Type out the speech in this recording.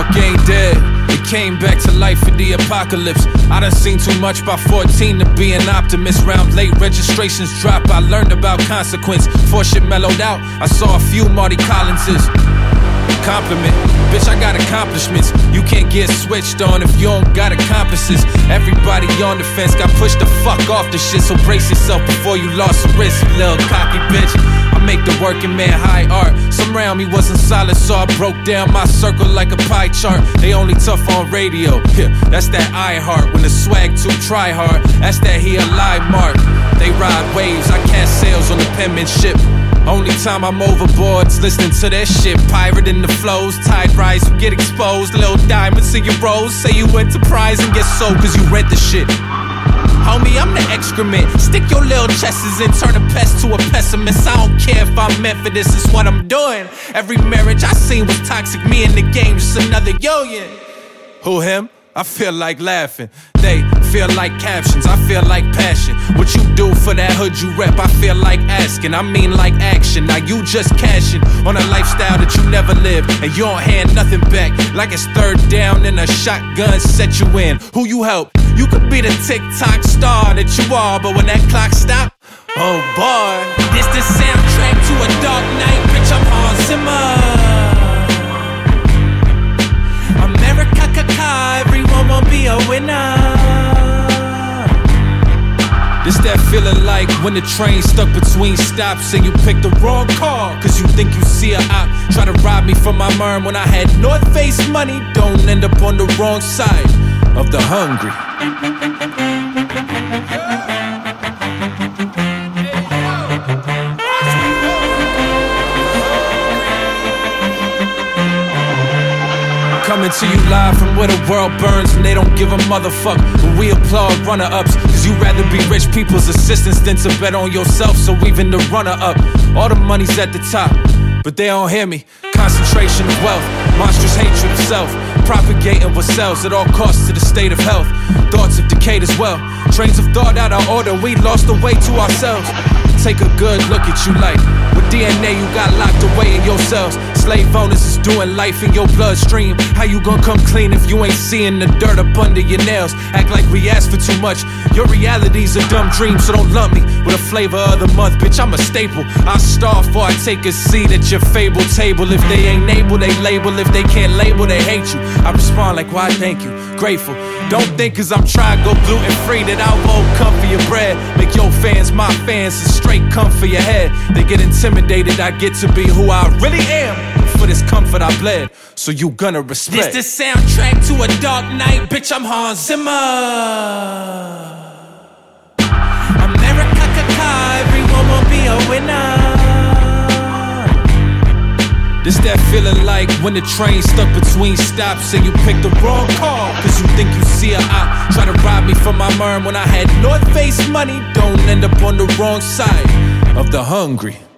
Mark ain't dead. He came back to life in the apocalypse. I done seen too much by 14 to be an optimist. Round late registrations drop, I learned about consequence. Before shit mellowed out, I saw a few Marty Collinses. Compliment, bitch, I got accomplishments. You can't get switched on if you don't got accomplices. Everybody on the fence got pushed the fuck off the shit, so brace yourself before you lost a wrist, little cocky bitch. I make the working man high art. Some around me wasn't solid, so I broke down my circle like a pie chart. They only tough on radio, yeah, that's that I heart. When the swag too try hard, that's that he alive mark. They ride waves, I cast sails on the penmanship. Only time I'm overboard's listening to that shit. Pirate in the flows, tide rise, you get exposed. Little diamonds in your rose, say you enterprise and get sold cause you rent the shit. Homie, I'm the excrement. Stick your little chests in, turn a pest to a pessimist. I don't care if I'm meant for this, it's what I'm doing. Every marriage I seen was toxic, me in the game, just another yo-yin. Who, him? I feel like laughing. They feel like captions, I feel like passion. What you do for that hood you rep, I feel like asking. I mean like action, now you just cashing on a lifestyle that you never lived. And you don't hand nothing back, like it's third down and a shotgun set you in. Who you help? You could be the TikTok star that you are, but when that clock stop, oh boy. This the soundtrack to a dark night, bitch, I'm Hans Zimmer. America, everyone won't be a winner. This that feeling like when the train stuck between stops and you picked the wrong car cause you think you see a op try to rob me from my merm when I had North Face money. Don't end up on the wrong side of the hungry. Coming to you live from where the world burns and they don't give a motherfuck. But we applaud runner-ups, cause you'd rather be rich people's assistants than to bet on yourself. So even the runner-up, all the money's at the top, but they don't hear me. Concentration of wealth, monstrous hatred of self, propagating what sells at all costs to the state of health. Thoughts have decayed as well. Trains of thought out of order, we lost the way to ourselves. Take a good look at you like what DNA you got locked away in your cells. Slave owners is doing life in your bloodstream. How you gonna come clean if you ain't seeing the dirt up under your nails? Act like we asked for too much. Your reality's a dumb dream, so don't lump me with a flavor of the month. Bitch, I'm a staple. I starve before I take a seat at your fable table. If they ain't able, they label. If they can't label, they hate you. I respond like, why thank you, grateful. Don't think cause I'm trying to go gluten free that I won't come for your bread. Make your fans my fans and straight come for your head. They get intimidated, I get to be who I really am. For this comfort I bled, so you gonna respect. This the soundtrack to a dark night, bitch, I'm Hans Zimmer. America, everyone won't be a winner. This that feeling like when the train stuck between stops and you picked the wrong car cause you think you see a op try to rob me from my merm when I had North Face money. Don't end up on the wrong side of the hungry.